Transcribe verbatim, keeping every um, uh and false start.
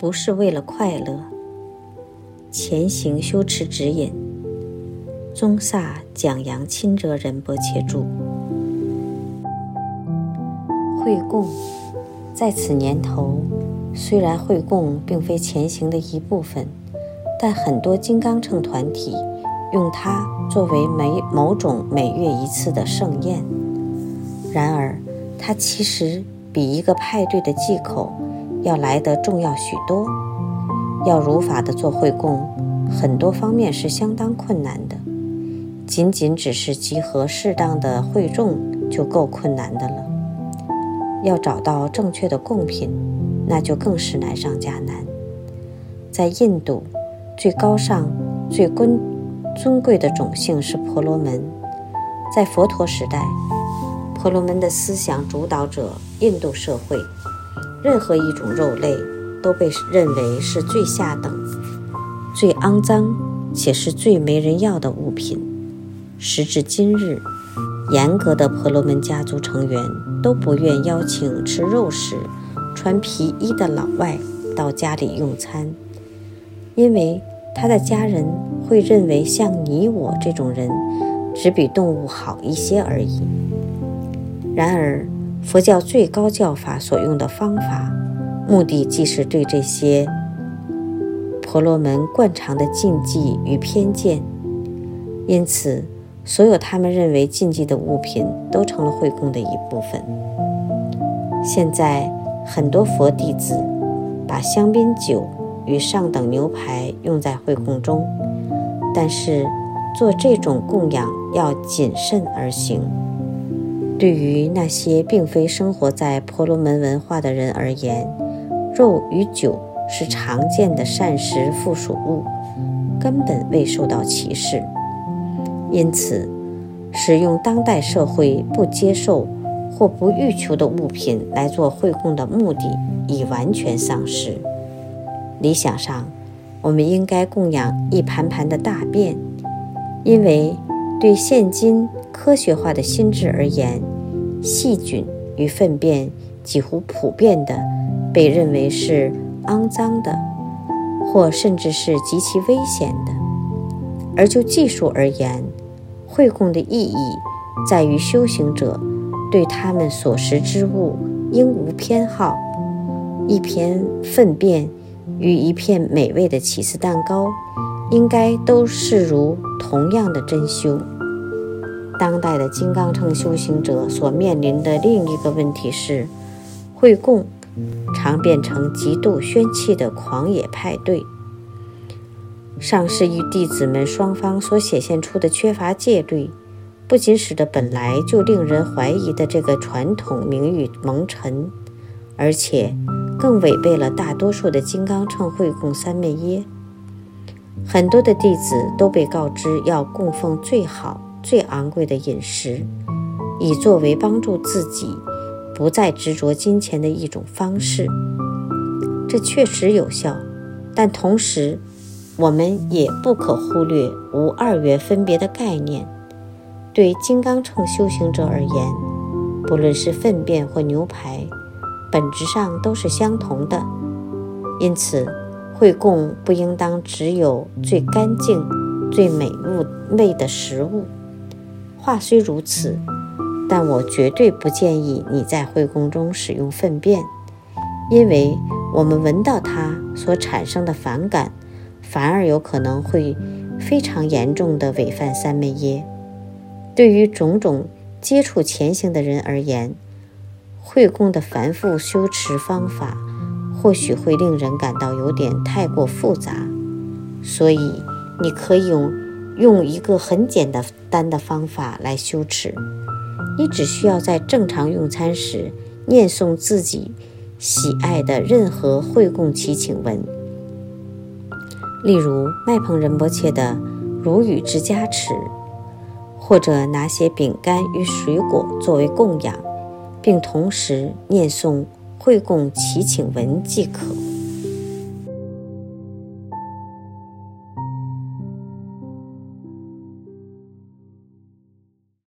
不是为了快乐。前行修持指引，宗萨讲扬钦哲仁波切著。会供在此年头，虽然会供并非前行的一部分，但很多金刚乘团体用它作为每某种每月一次的盛宴。然而它其实比一个派对的忌口要来得重要许多。要如法的做会供，很多方面是相当困难的，仅仅只是集合适当的会众就够困难的了。要找到正确的供品，那就更是难上加难。在印度，最高尚、最尊贵的种姓是婆罗门。在佛陀时代，婆罗门的思想主导者印度社会，任何一种肉类都被认为是最下等、最肮脏且是最没人要的物品。时至今日，严格的婆罗门家族成员都不愿邀请吃肉食、穿皮衣的老外到家里用餐，因为他的家人会认为像你我这种人只比动物好一些而已。然而佛教最高教法所用的方法，目的既是对这些婆罗门惯常的禁忌与偏见，因此所有他们认为禁忌的物品都成了会供的一部分。现在很多佛弟子把香槟酒与上等牛排用在会供中，但是做这种供养要谨慎而行。对于那些并非生活在婆罗门文化的人而言，肉与酒是常见的膳食附属物，根本未受到歧视。因此，使用当代社会不接受或不欲求的物品来做会供的目的已完全丧失。理想上，我们应该供养一盘盘的大便，因为对现今科学化的心智而言，细菌与粪便几乎普遍地被认为是肮脏的，或甚至是极其危险的。而就技术而言，会供的意义在于修行者对他们所食之物应无偏好。一片粪便与一片美味的起司蛋糕应该都视如同样的珍馐。当代的金刚乘修行者所面临的另一个问题是，会供常变成极度喧气的狂野派对。上师与弟子们双方所显现出的缺乏戒律，不仅使得本来就令人怀疑的这个传统名誉蒙尘，而且更违背了大多数的金刚乘会供三昧耶。很多的弟子都被告知要供奉最好最昂贵的饮食，以作为帮助自己不再执着金钱的一种方式。这确实有效，但同时我们也不可忽略无二元分别的概念。对金刚乘修行者而言，不论是粪便或牛排，本质上都是相同的。因此会供不应当只有最干净最美味的食物。话虽如此，但我绝对不建议你在会供中使用粪便，因为我们闻到它所产生的反感，反而有可能会非常严重地违犯三昧耶。对于种种接触前行的人而言，会供的繁复修持方法或许会令人感到有点太过复杂，所以你可以用用一个很简单的方法来修持。你只需要在正常用餐时念诵自己喜爱的任何会供祈请文，例如麦彭仁波切的如雨之加持，或者拿些饼干与水果作为供养，并同时念诵会供祈请文即可。